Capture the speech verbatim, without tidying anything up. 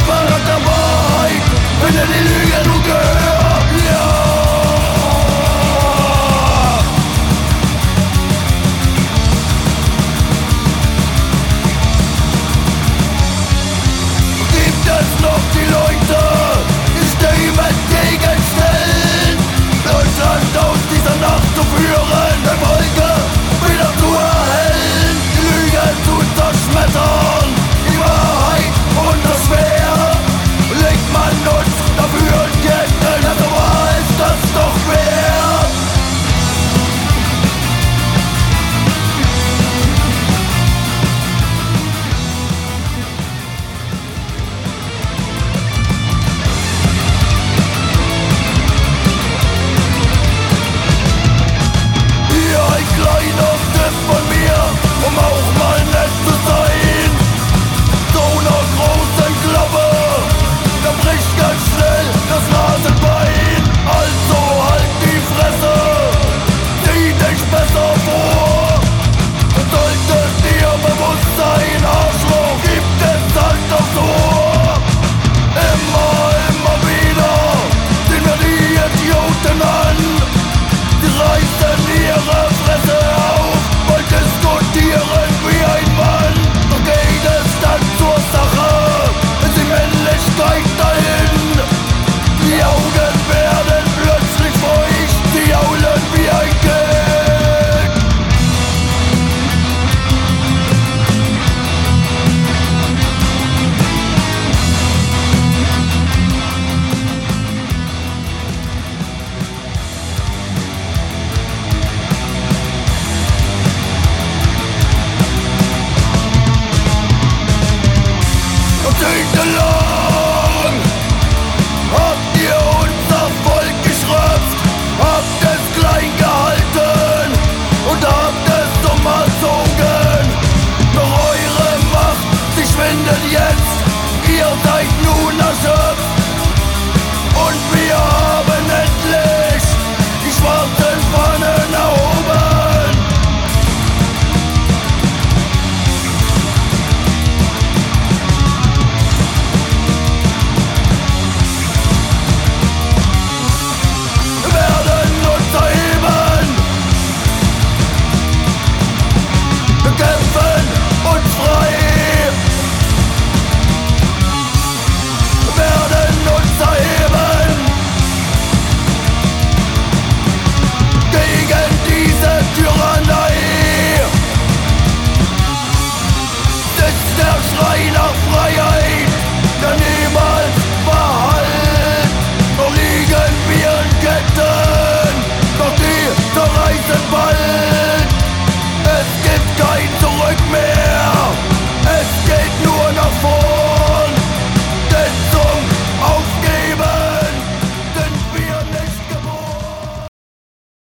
Apparat der Wahrheit, wenn er die Lüge nur gehört, ja. Gibt es noch die Leute, die Stimme entgegenstellen, Deutschland aus dieser Nacht zu führen, der Wolke wieder zu erhellen, die Lüge zu zerschmettern, die Wahrheit unterschwer. Legt man uns dafür ein Geld, also war es das doch wert. Hier ein kleiner Tipp von mir, um auch mal nett zu sein. So einer großen Klappe, da bricht ganz schnell das Nasenbein. Also halt die Fresse, zieh dich besser vor. Das sollte dir bewusst sein, Arschloch, gibt es halt doch so. Immer, immer wieder sehen wir die Idioten an. Sie reißen ihre Fresse auf und diskutieren wie ein Mann. Doch geht es dann zur Sache, ist die Männlichkeit dahin. Die Augen werden plötzlich feucht, sie jaulen wie ein Kind. Don't take the law.